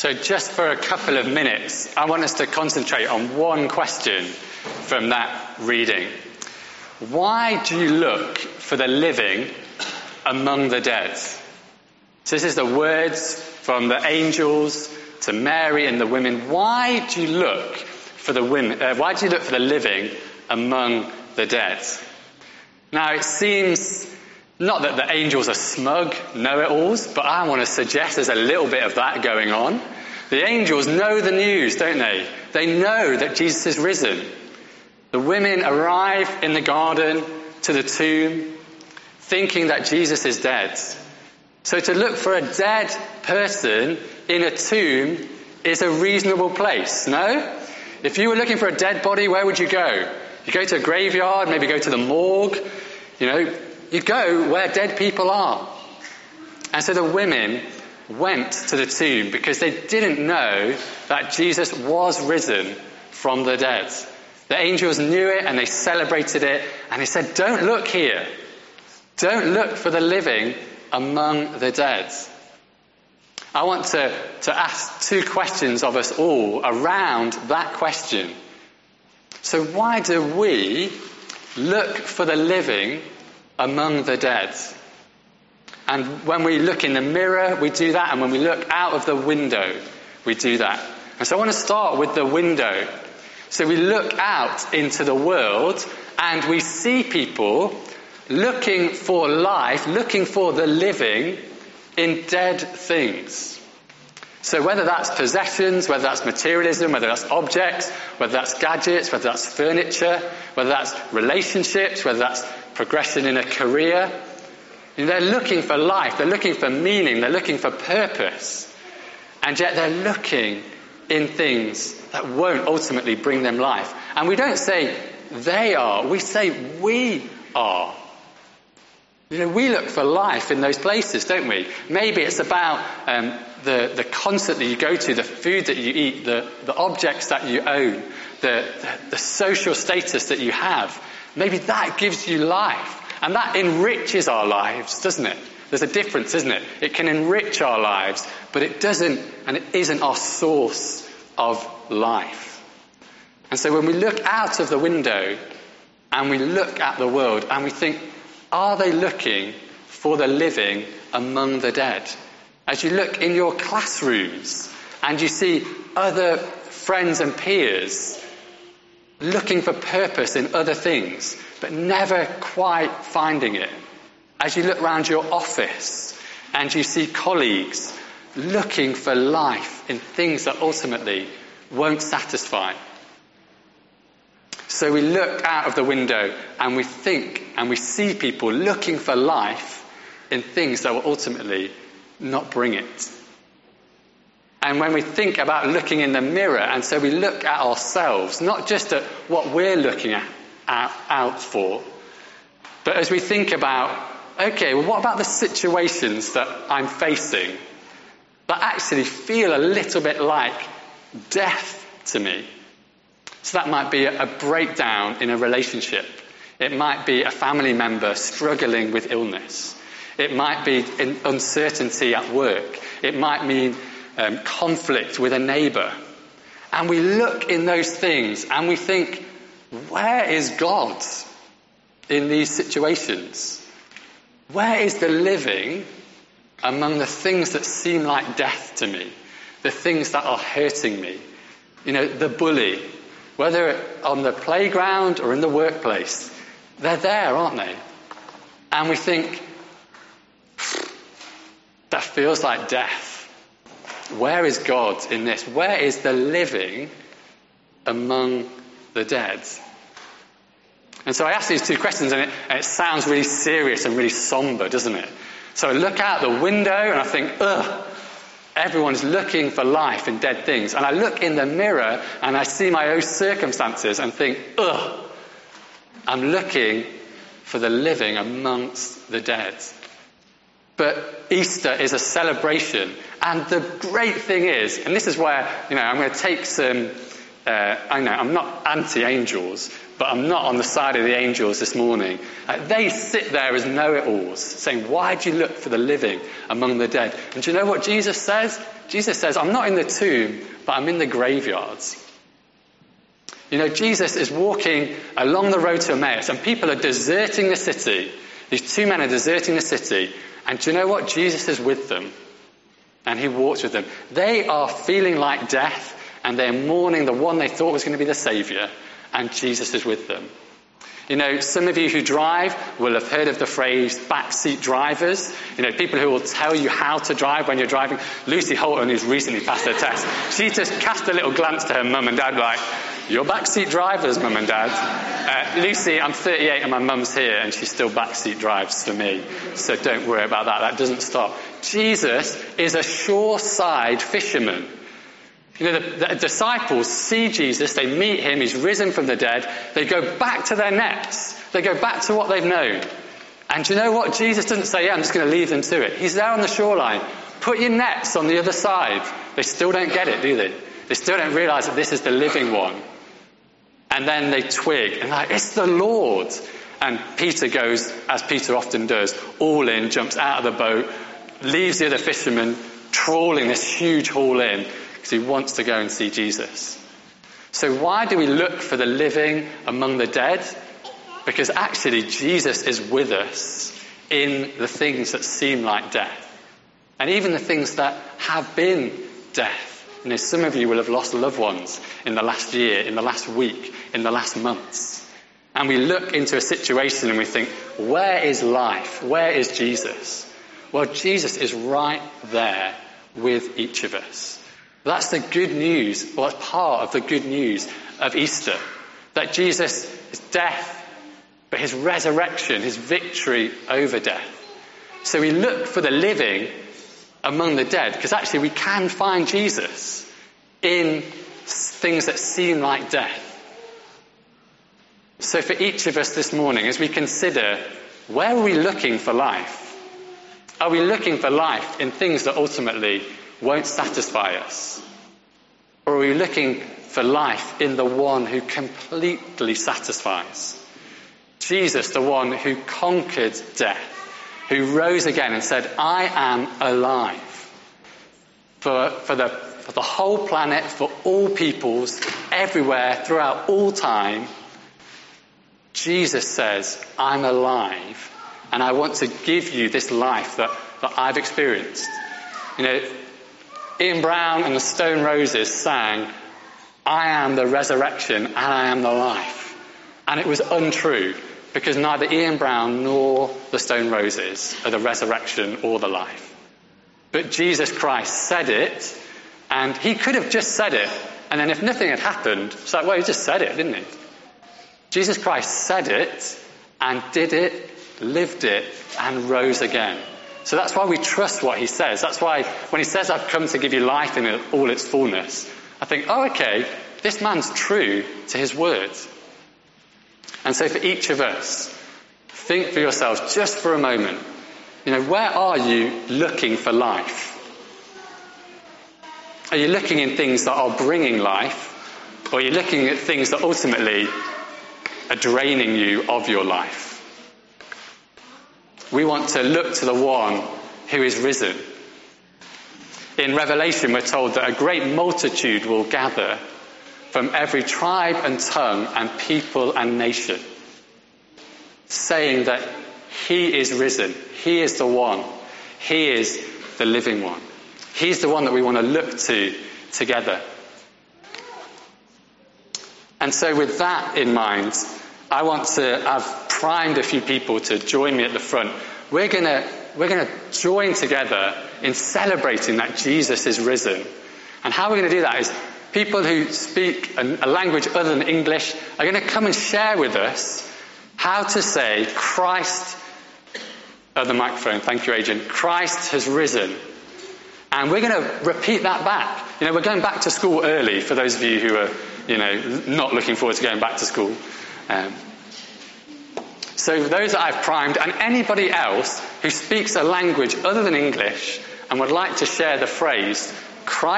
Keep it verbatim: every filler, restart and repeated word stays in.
So just for a couple of minutes, I want us to concentrate on one question from that reading. Why do you look for the living among the dead? So this is the words from the angels to Mary and the women. Why do you look for the women? Uh, why do you look for the living among the dead? Now it seems not that the angels are smug know-it-alls, but I want to suggest there's a little bit of that going on. The angels know the news, don't they? They know that Jesus is risen. The women arrive in the garden to the tomb, thinking that Jesus is dead. So to look for a dead person in a tomb is a reasonable place, no? If you were looking for a dead body, where would you go? You go to a graveyard, maybe go to the morgue, you know, you go where dead people are. And so the women went to the tomb because they didn't know that Jesus was risen from the dead. The angels knew it and they celebrated it, and they said, don't look here. Don't look for the living among the dead. I want to, to ask two questions of us all around that question. So why do we look for the living among the dead? And when we look in the mirror, we do that. And when we look out of the window, we do that. And so I want to start with the window. So we look out into the world and we see people looking for life, looking for the living in dead things. So whether that's possessions, whether that's materialism, whether that's objects, whether that's gadgets, whether that's furniture, whether that's relationships, whether that's progression in a career, you know, they're looking for life, they're looking for meaning, they're looking for purpose, and yet they're looking in things that won't ultimately bring them life. And we don't say they are, we say we are. You know, we look for life in those places, don't we? Maybe it's about um, the, the concert that you go to, the food that you eat, the, the objects that you own, the, the, the social status that you have. Maybe that gives you life. And that enriches our lives, doesn't it? There's a difference, isn't it? It can enrich our lives, but it doesn't, and it isn't our source of life. And so when we look out of the window and we look at the world and we think, are they looking for the living among the dead? As you look in your classrooms and you see other friends and peers looking for purpose in other things, but never quite finding it. As you look around your office and you see colleagues looking for life in things that ultimately won't satisfy. So we look out of the window and we think and we see people looking for life in things that will ultimately not bring it. And when we think about looking in the mirror, and so we look at ourselves, not just at what we're looking at, out, out for, but as we think about, okay, well, what about the situations that I'm facing that actually feel a little bit like death to me? So that might be a breakdown in a relationship. It might be a family member struggling with illness. It might be uncertainty at work. It might mean um, conflict with a neighbour. And we look in those things and we think, where is God in these situations? Where is the living among the things that seem like death to me? The things that are hurting me? You know, the bully. Whether on the playground or in the workplace, they're there, aren't they? And we think, that feels like death. Where is God in this? Where is the living among the dead? And so I ask these two questions, and it, and it sounds really serious and really somber, doesn't it? So I look out the window and I think, ugh, everyone's looking for life in dead things. And I look in the mirror and I see my own circumstances and think, ugh, I'm looking for the living amongst the dead. But Easter is a celebration. And the great thing is, and this is where, you know, I'm going to take some uh, I know I'm not anti-angels, but I'm not on the side of the angels this morning. Uh, they sit there as know-it-alls, saying, why do you look for the living among the dead? And do you know what Jesus says? Jesus says, I'm not in the tomb, but I'm in the graveyards. You know, Jesus is walking along the road to Emmaus, and people are deserting the city. These two men are deserting the city, and do you know what? Jesus is with them, and he walks with them. They are feeling like death, and they're mourning the one they thought was going to be the saviour, and Jesus is with them. You know, some of you who drive will have heard of the phrase backseat drivers. You know, people who will tell you how to drive when you're driving. Lucy Holton, who's recently passed her test, she just cast a little glance to her mum and dad like, you're backseat drivers, mum and dad. Uh, Lucy, I'm thirty-eight and my mum's here and she still backseat drives for me. So don't worry about that. That doesn't stop. Jesus is a shoreside fisherman. You know, the, the disciples see Jesus, they meet him, he's risen from the dead, they go back to their nets, they go back to what they've known. And do you know what? Jesus doesn't say, yeah, I'm just going to leave them to it. He's there on the shoreline. Put your nets on the other side. They still don't get it, do they? They still don't realise that this is the living one. And then they twig, and like, it's the Lord. And Peter goes, as Peter often does, all in, jumps out of the boat, leaves the other fishermen trawling this huge haul in, because he wants to go and see Jesus. So why do we look for the living among the dead? Because actually Jesus is with us in the things that seem like death. And even the things that have been death. You know, some of you will have lost loved ones in the last year, in the last week, in the last months. And we look into a situation and we think, where is life? Where is Jesus? Well, Jesus is right there with each of us. That's the good news, or that's part of the good news of Easter. That Jesus, his death, but his resurrection, his victory over death. So we look for the living among the dead, because actually we can find Jesus in things that seem like death. So for each of us this morning, as we consider, where are we looking for life? Are we looking for life in things that ultimately won't satisfy us? Or are we looking for life in the one who completely satisfies? Jesus, the one who conquered death, who rose again and said, I am alive. For, for, the, for the whole planet, for all peoples, everywhere, throughout all time, Jesus says, I'm alive, and I want to give you this life that, that I've experienced. You know, Ian Brown and the Stone Roses sang, I am the resurrection and I am the life. And it was untrue, because neither Ian Brown nor the Stone Roses are the resurrection or the life. But Jesus Christ said it, and he could have just said it, and then if nothing had happened, it's like, well, he just said it, didn't he? Jesus Christ said it, and did it, lived it, and rose again. So that's why we trust what he says. That's why when he says, I've come to give you life in all its fullness, I think, oh, okay, this man's true to his words. And so for each of us, think for yourselves just for a moment, you know, where are you looking for life? Are you looking in things that are bringing life? Or are you looking at things that ultimately are draining you of your life? We want to look to the one who is risen. In Revelation, we're told that a great multitude will gather from every tribe and tongue and people and nation, saying that he is risen. He is the one. He is the living one. He's the one that we want to look to together. And so with that in mind, I want to, I've primed a few people to join me at the front. We're going to, we're going to join together in celebrating that Jesus is risen. And how we're going to do that is people who speak a, a language other than English are going to come and share with us how to say Christ, at the microphone, thank you, Adrian, Christ has risen. And we're going to repeat that back. You know, we're going back to school early for those of you who are, you know, not looking forward to going back to school. Um, so those that I've primed, and anybody else who speaks a language other than English and would like to share the phrase, Christ